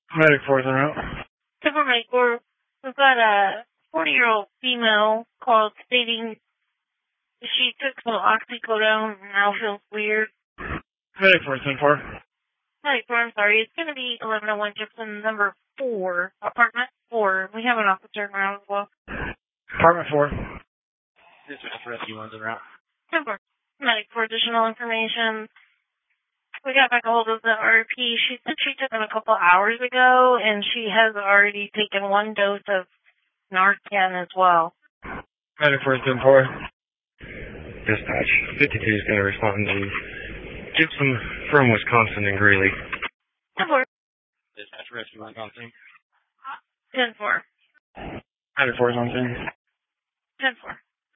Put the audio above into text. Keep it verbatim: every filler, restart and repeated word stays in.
Medic fourth en route. Super Medic four, we've got a forty-year-old female called stating she took some oxycodone and now feels weird. Medic four, ten four. Medic four, I'm sorry. It's going to be eleven oh one Gibson number four, apartment four. We have an officer around as well. Apartment four. Dispatch rescue one's en route. ten four. Medic for additional information. We got back a hold of the R P. She said she took it a couple hours ago, and she has already taken one dose of Narcan as well. Medic four, ten four. Dispatch, fifty-two is going to respond to Gibson from Wisconsin and Greeley. ten four. Dispatch rescue one's on scene. ten four. Medic four is on scene. ten four.